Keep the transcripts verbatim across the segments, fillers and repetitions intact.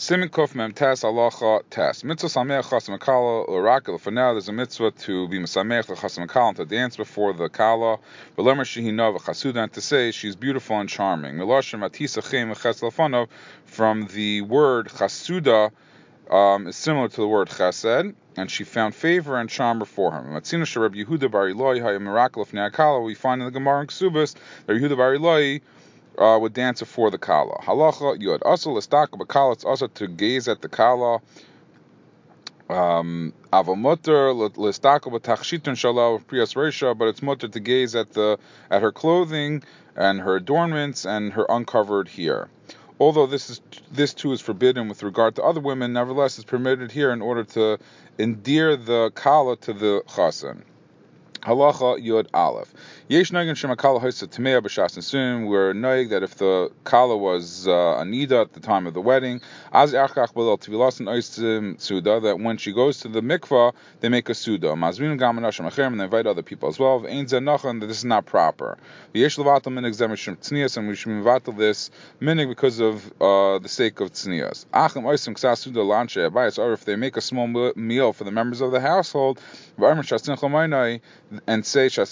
Simin Kuf Mem Tes Halacha Tes. Mitzvah Sameach Chasam Kala Urakel. For now, there's a mitzvah to be Mesameach Chasam Kala, to dance before the Kala. V'lemer Shehina V'Chasuda, and to say she's beautiful and charming. Milashon Matisa Chem Ches Lefanov, from the word Chasuda, um, is similar to the word Chesed, and she found favor and charm before him. Matzina Sharab Yehuda Bar Ilai Hayam Mirakel of Neakala. We find in the Gemara in Ksubas that Yehuda Bar Ilai Uh, would dance before the Kala. Halacha Yod. Also, l'staka b'Kala. It's also to gaze at the Kala. Um, Aval mutter l'staka b'tachshitun shalal priyas reisha. But it's mutter to gaze at the at her clothing and her adornments and her uncovered hair. Although this is this too is forbidden with regard to other women, nevertheless it's permitted here in order to endear the Kala to the Chasen. Halacha Yod Aleph. Yesh Nagin Shemakala Hoysa Tamea B'Shas Nisuim. We're noig that if the Kala was uh, a Nida at the time of the wedding, Az Achach Belal Tvilas and Oisim Suda, that when she goes to the mikvah, they make a Suda. Mazvin Gamanashim Acherem, and they invite other people as well. Ein Zeh Nachan, that this is not proper. Yesh Levatal Minig Zemishim Tznias, and we should Mevatal this Minig because of uh, the sake of Tznias. Achim Oisim Ksas Suda Lanche Abayas, or if they make a small meal for the members of the household, V'Amr Shasin Chomaynai, and say we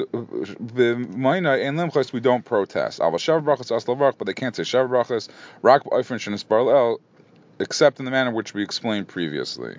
don't protest. But they can't say shav brachas, rak b'ofen shenisparlel, except in the manner which we explained previously.